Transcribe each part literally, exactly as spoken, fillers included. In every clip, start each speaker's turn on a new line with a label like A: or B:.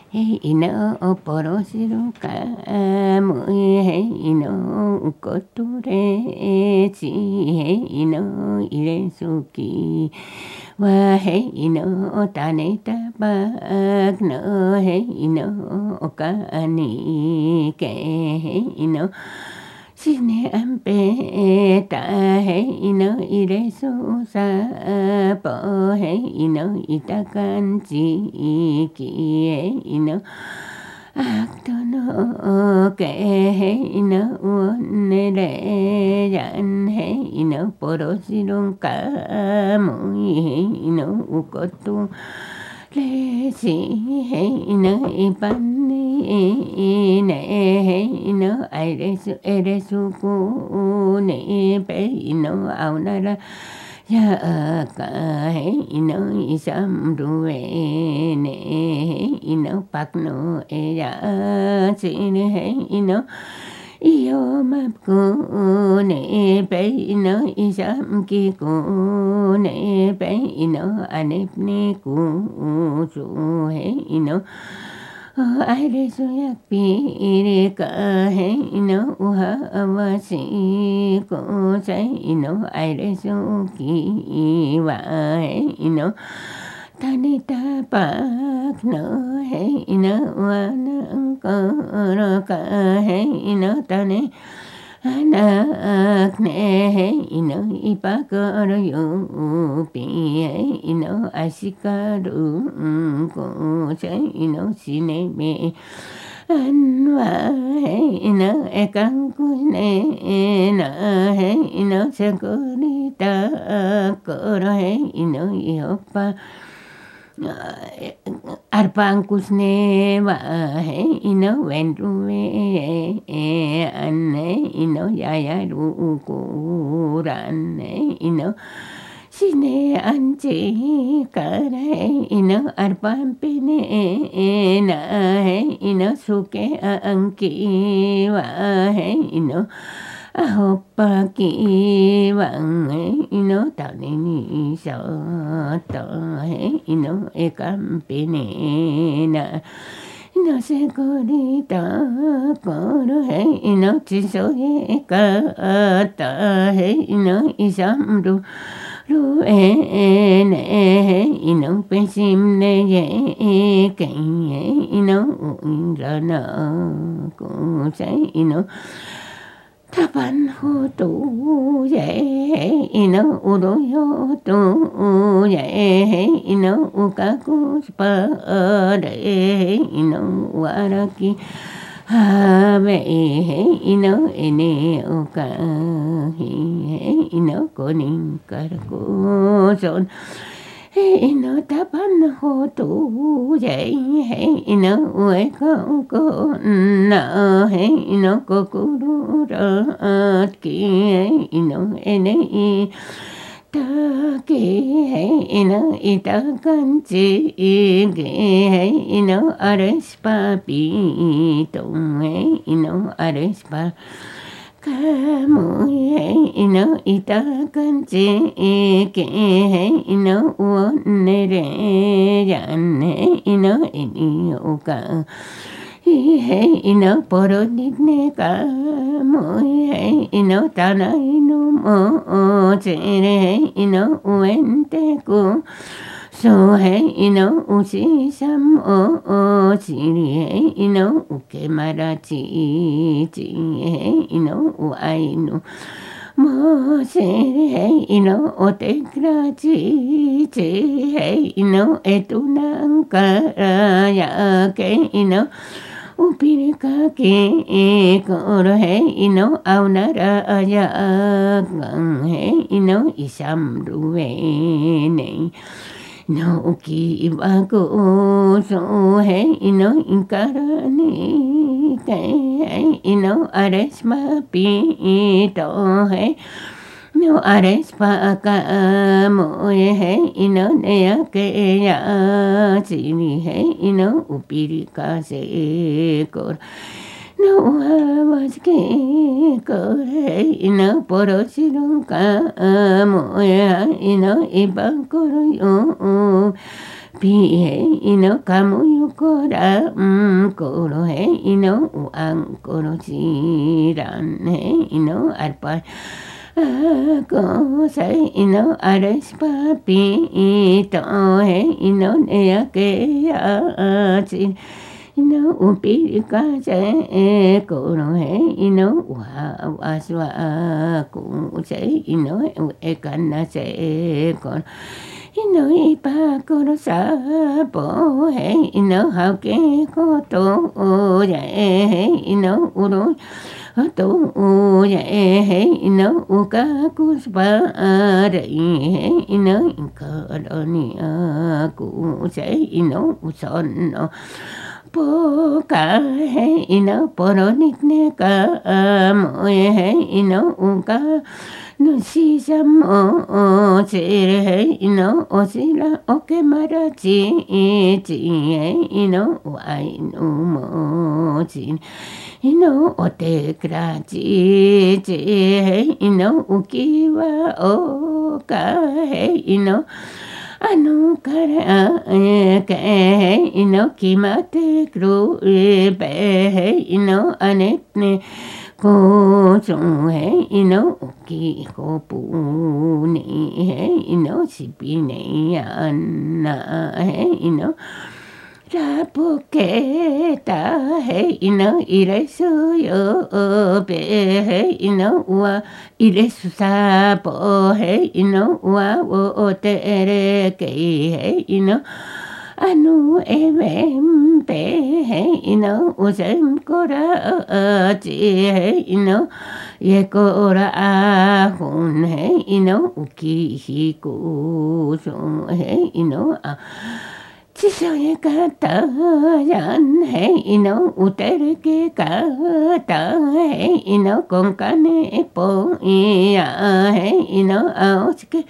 A: へいのポロシルカムへいのことれちへいの入れすきわへいの種たばくのへいのおかにけへいのしねあんぺたへいの入れそうさぽへいのいたかんちきへいのあくとのけへいのうねれやんへいのぽろしろんかむいへいのうことれしへいのいぱんにねへいのあいれすえれすくねぺいのあうならやかへいのいさんるえねへいのぱくのえやしねへいのいよまくねぺいのいさんきくねぺいのあねぷねくすへいのあれそやぴりかへいのうはわしこせいのあれそきわへいのたねたぱくのへいのわなんころかへいのたねあなくねへいのいぱころよぴへいのあしかるんこせいのしねめあんわへいのえかんくねなへいのせくりたころへいのよっぱArpankus ne wa he ino wenru e e anne ino yaya ru ku ran ne ino sine anchi kare ino arpampi ne e na he ino suke anki wa he ino ahoppa ki wang he ino tani ni sa ta he ino e kampi ne na ino se kori ta koro he ino chiso he ka ta he ino isam ru ru e ne he ino pesim ne ye e ken he ino ra na ko se ino tapan ho tu ye ino uro yo tu ye ino ukaku spa de ino waraki habe ino ene uka ino koning karko son ino tapan ho tu ye ino ue ko ko na ino kokuru rat ki ino ene i ta ki ino ita kanchi ge ino ares papi tong ino ares pa kamu ino ita kanchi ke ino one re yan ino ini uka ino poro nitne kamu ino tana ino mo chere ino uente ku so he ino ushi sam o o chiri ino uke mara chi chi ino uai no mo se ino o te kra chi chi ino etunanka ya ke ino upiri ka ke koro he ino aunara ya gang he ino isam ruwe ne no uki iwako so he ino inkara ni ke ino ares mapi to he no ares pa ka mo he ino ne ya ke ya chini he ino upiri ka se kor no was ke kore ino poro shirunka mo ya ino iba koro yo pi he ino kamu yukora um koro he ino uang koro siran he ino arpa ko sai ino ares papi ito he ino nea ke ya chin ino upi ka se koro he ino wa waswa ku se ino e kana se kon ino ipa koro sa po he ino hauke koto o ya he ino uro to o ya he ino uka kuspa re he ino inkaroni aku se ino uson no po ka he ino poronik ne ka mo he ino uka no si samo o sire he ino o sila o ke mara chi chi he ino wai no mo chin ino o te kra chi chi he ino ukiwa o ka he ino anu kara ke he ino kimate kru pe he ino anetne ko chung he ino uki ko pu ni he ino sipi ne ana he ino rapo ke ta he ino ire su yo pe he ino wa ire su sa po he ino wa o te re ke he ino anu evem pe he ino usem kora chi he ino ye kora a hun he ino uki hi ku so he ino a chi so ye ka ta yan he ino utere ke ka ta he ino con kane po ya he ino a oske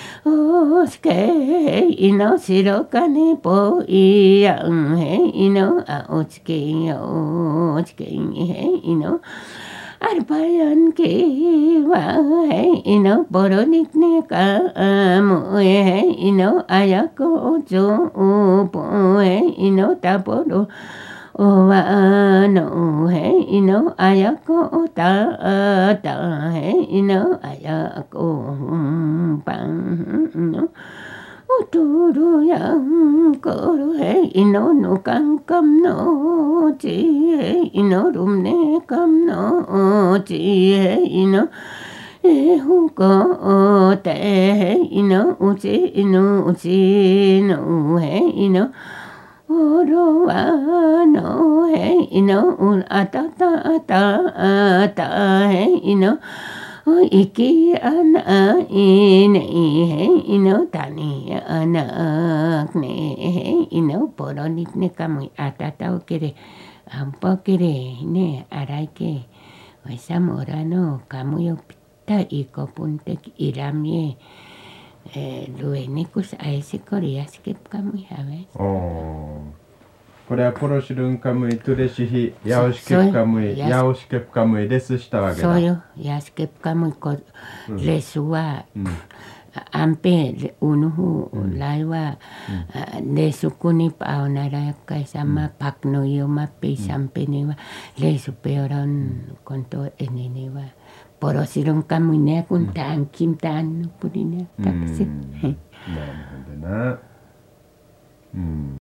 A: oske ino siro kane po iya he ino a oske oske he ino arpayan ke wa he ino boronik ne ka mo he ino ayako jo po he ino taporo o wa no he ino ayako ta ta he ino ayako pang no uturu yang koro he ino no kan kam no chi he ino rum ne kam no chi he ino e hu ko te he ino uchi ino uchi no he ino oro wa no he ino un atata ata ata he ino iki ana ine he ino tani anak ne he ino poronik ne kamu atata o kere ampo kere ne arai ke wesa morano kamu yo pita iko puntek iramye luenikus aisi korias kip kamu ya ves.
B: Oh. これはポロシルンカムイトゥレシヒヤオシケプカムイヤオシケプカムイレスしたわけだ。
A: そうよ。ヤシケプカムイこレスはアンペウヌフライはレスクニパオナラヤカイサマパクノヨマピサンペニはレスペオロンコントエネニはポロシルンカムイネクンタンキムタンのプリネタクシ。
B: なるほどな。うん。